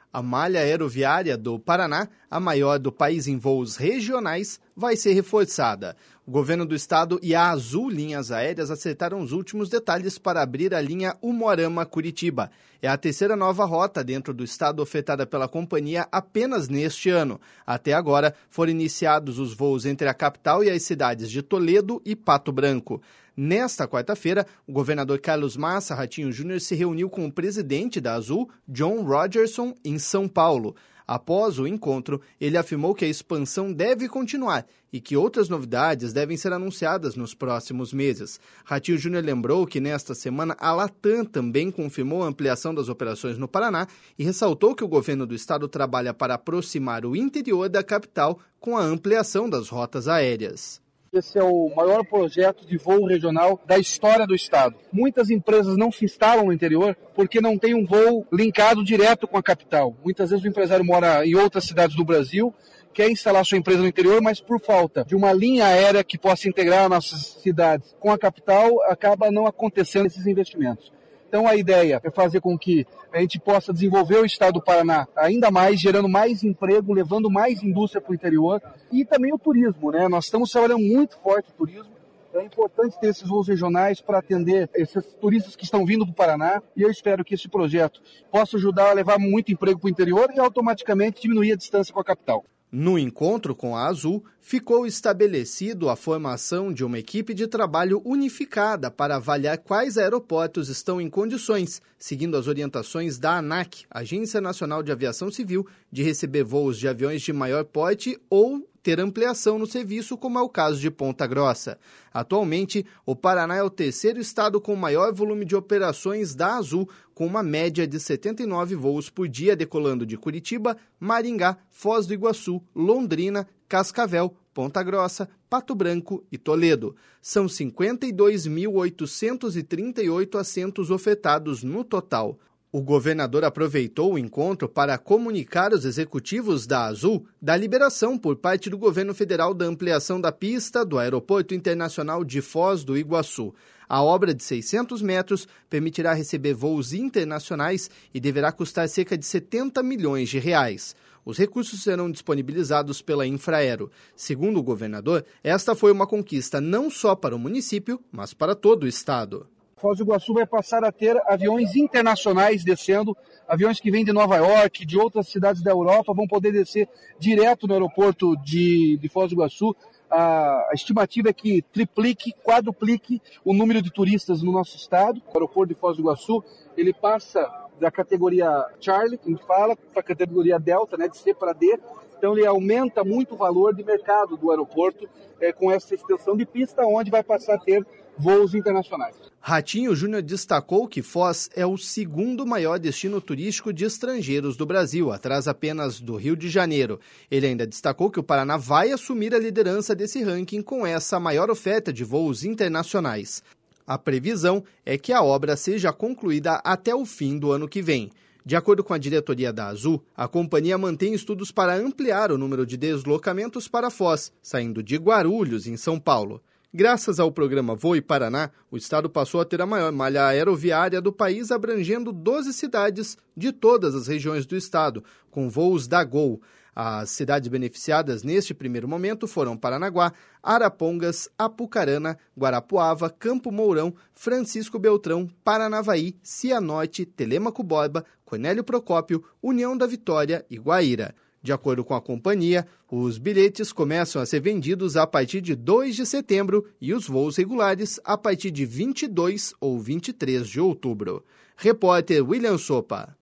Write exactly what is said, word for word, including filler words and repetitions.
A malha aeroviária do Paraná, a maior do país em voos regionais, vai ser reforçada. O governo do estado e a Azul Linhas Aéreas acertaram os últimos detalhes para abrir a linha Umuarama-Curitiba. É a terceira nova rota dentro do estado ofertada pela companhia apenas neste ano. Até agora, foram iniciados os voos entre a capital e as cidades de Toledo e Pato Branco. Nesta quarta-feira, o governador Carlos Massa Ratinho Júnior se reuniu com o presidente da Azul, John Rogerson, em São Paulo. Após o encontro, ele afirmou que a expansão deve continuar e que outras novidades devem ser anunciadas nos próximos meses. Ratinho Júnior lembrou que nesta semana a Latam também confirmou a ampliação das operações no Paraná e ressaltou que o governo do estado trabalha para aproximar o interior da capital com a ampliação das rotas aéreas. Esse é o maior projeto de voo regional da história do estado. Muitas empresas não se instalam no interior porque não tem um voo linkado direto com a capital. Muitas vezes o empresário mora em outras cidades do Brasil, quer instalar sua empresa no interior, mas por falta de uma linha aérea que possa integrar nossas cidades com a capital, acaba não acontecendo esses investimentos. Então a ideia é fazer com que a gente possa desenvolver o estado do Paraná ainda mais, gerando mais emprego, levando mais indústria para o interior e também o turismo, né? Nós estamos trabalhando muito forte o turismo. É importante ter esses voos regionais para atender esses turistas que estão vindo para o Paraná e eu espero que esse projeto possa ajudar a levar muito emprego para o interior e automaticamente diminuir a distância com a capital. No encontro com a Azul, ficou estabelecido a formação de uma equipe de trabalho unificada para avaliar quais aeroportos estão em condições, seguindo as orientações da ANAC, Agência Nacional de Aviação Civil, de receber voos de aviões de maior porte ou ter ampliação no serviço, como é o caso de Ponta Grossa. Atualmente, o Paraná é o terceiro estado com maior volume de operações da Azul, com uma média de setenta e nove voos por dia decolando de Curitiba, Maringá, Foz do Iguaçu, Londrina, Cascavel, Ponta Grossa, Pato Branco e Toledo. São cinquenta e dois mil oitocentos e trinta e oito assentos ofertados no total. O governador aproveitou o encontro para comunicar aos executivos da Azul da liberação por parte do governo federal da ampliação da pista do Aeroporto Internacional de Foz do Iguaçu. A obra de seiscentos metros permitirá receber voos internacionais e deverá custar cerca de setenta milhões de reais. Os recursos serão disponibilizados pela Infraero. Segundo o governador, esta foi uma conquista não só para o município, mas para todo o estado. Foz do Iguaçu vai passar a ter aviões internacionais descendo, aviões que vêm de Nova York, de outras cidades da Europa, vão poder descer direto no aeroporto de, de Foz do Iguaçu. A, a estimativa é que triplique, quadruplique o número de turistas no nosso estado. O aeroporto de Foz do Iguaçu, ele passa da categoria Charlie, que a gente fala, para a categoria Delta, né, de C para D. Então ele aumenta muito o valor de mercado do aeroporto é, com essa extensão de pista, onde vai passar a ter voos internacionais. Ratinho Júnior destacou que Foz é o segundo maior destino turístico de estrangeiros do Brasil, atrás apenas do Rio de Janeiro. Ele ainda destacou que o Paraná vai assumir a liderança desse ranking com essa maior oferta de voos internacionais. A previsão é que a obra seja concluída até o fim do ano que vem. De acordo com a diretoria da Azul, a companhia mantém estudos para ampliar o número de deslocamentos para Foz, saindo de Guarulhos, em São Paulo. Graças ao programa Voe Paraná, o estado passou a ter a maior malha aeroviária do país, abrangendo doze cidades de todas as regiões do estado, com voos da Gol. As cidades beneficiadas neste primeiro momento foram Paranaguá, Arapongas, Apucarana, Guarapuava, Campo Mourão, Francisco Beltrão, Paranavaí, Cianorte, Telêmaco Borba, Cornélio Procópio, União da Vitória e Guaíra. De acordo com a companhia, os bilhetes começam a ser vendidos a partir de dois de setembro e os voos regulares a partir de vinte e dois ou vinte e três de outubro. Repórter William Sopa.